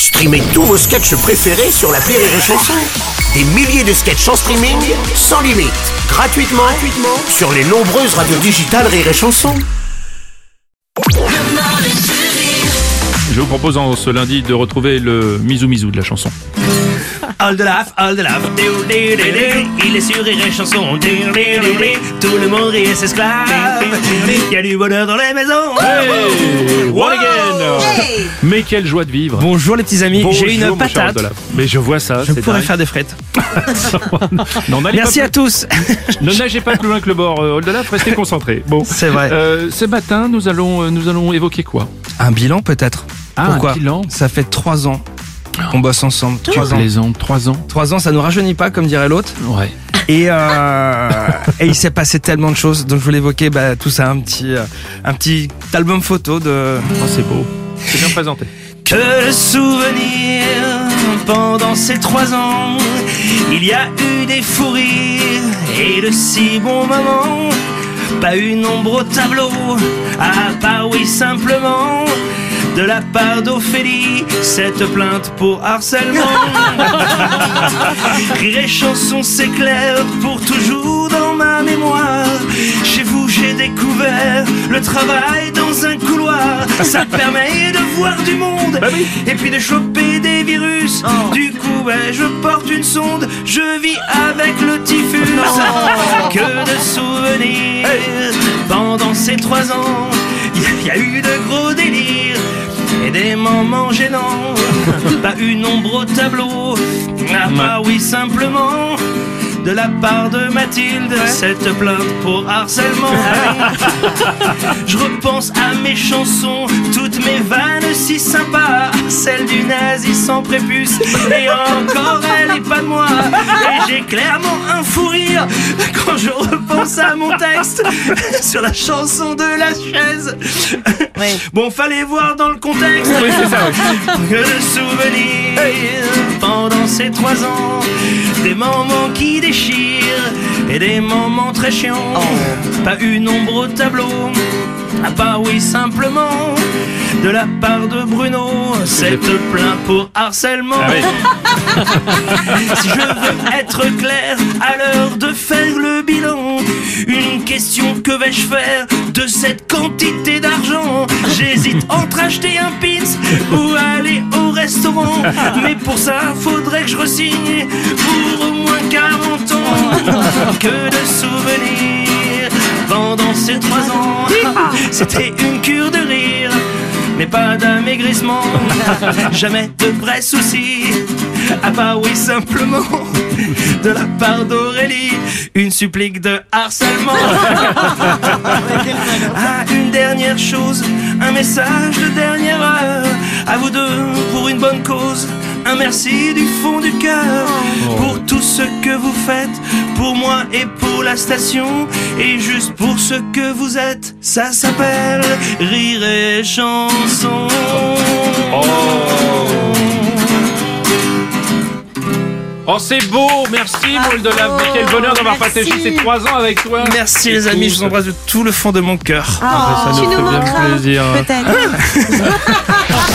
Streamez tous vos sketchs préférés sur l'appli Rire et Chanson. Des milliers de sketchs en streaming, sans limite, gratuitement sur les nombreuses radios digitales Rire et Chanson. Je vous propose en ce lundi de retrouver le Misou Misou de la chanson. All the laugh, il est sur Rire et Chanson. Tout le monde rit et s'esclave. Il y a du bonheur dans les maisons. Hey, one again. Mais quelle joie de vivre. Bonjour les petits amis, Bonjour, j'ai une mon cher patate. Oldelaf. Mais je vois ça. Je c'est pourrais dingue. faire des frites. Non, n'allez Merci pas à tous. Ne nagez pas plus loin que le bord, Oldelaf, restez concentrés. Bon, C'est vrai. Ce matin, nous allons évoquer quoi? Un bilan peut-être. Ah, Pourquoi un bilan. Ça fait 3 ans qu'on bosse ensemble. Tu 3 ans. plaisantes, 3 ans. 3 ans, ça nous rajeunit pas comme dirait l'autre. Ouais. Et il s'est passé tellement de choses. Donc je voulais évoquer tout ça, un petit album photo de... Oh, c'est beau. C'est bien présenté. Que de souvenirs pendant ces 3 ans. Il y a eu des fous rires et de si bons moments. Pas une ombre au tableau, à part oui simplement de la part d'Ophélie, cette plainte pour harcèlement. Rire et Chanson s'éclaire pour toujours dans ma mémoire. Chez vous j'ai découvert le travail dans un couloir. Ça permet de voir du monde et puis de choper des virus. Du coup je porte une sonde, je vis avec le typhus. Que de souvenirs pendant ces 3 ans. Il y a eu de gros délires et des moments gênants. Pas une ombre au tableau, à part oui simplement de la part de Mathilde, cette plainte pour harcèlement. Je repense à mes chansons, toutes mes vannes si sympas, celle du nazi sans prépuce, et encore elle est pas de moi. Et j'ai clairement un fou rire quand je repense à mon texte sur la chanson de la chaise. Bon, fallait voir dans le contexte. Oui, c'est ça, oui. Que de souvenirs pendant ces 3 ans, des moments qui déchirent et des moments très chiants. Pas une ombre au tableau, à part oui simplement de la part de Bruno, cette plainte pour harcèlement. Ah oui. Si je veux être clair, à l'heure de faire le bilan, une question: que vais-je faire de cette quantité d'argent? J'hésite entre acheter un pins ou aller au restaurant. Mais pour ça, faudrait que je re-signe pour au moins 40 ans. Que de souvenirs pendant ces 3 ans. C'était une cure de rire, mais pas d'amaigrissement. Jamais de vrais soucis, à part oui simplement de la part d'Aurélie, une supplique de harcèlement. Ah, une dernière chose, un message de dernière heure à vous deux pour une bonne cause. Un merci du fond du cœur pour tout ce que vous faites pour moi et pour la station, et juste pour ce que vous êtes. Ça s'appelle Rire et Chanson. Oh, c'est beau. Merci, mon Oldelaf. Mais quel bonheur d'avoir partagé ces 3 ans avec toi. Merci les amis, je vous embrasse de tout le fond de mon cœur. Ça Tu nous nous fait bien manqueras, plaisir. peut-être.